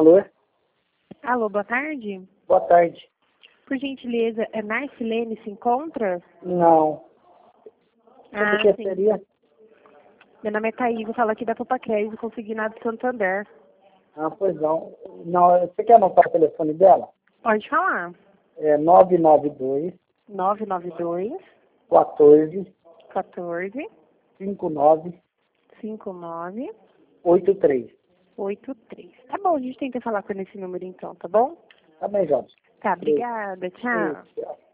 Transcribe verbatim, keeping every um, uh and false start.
Alô? Alô, boa tarde. Boa tarde. Por gentileza, é Narcilene se encontra? Não. Sobre Ah, o que sim. seria? Meu nome é Thaís, eu falo aqui da Topacrédito, consignado de Santander. Ah, pois não. Não, você quer anotar o telefone dela? Pode falar. É nove nove dois, nove nove dois, quatorze, quatorze, cinco nove, cinco nove, oito três. oito três. Tá bom, a gente tenta falar com esse número então, tá bom? Tá bem, Jorge. Tá, obrigada. Tchau. Tchau.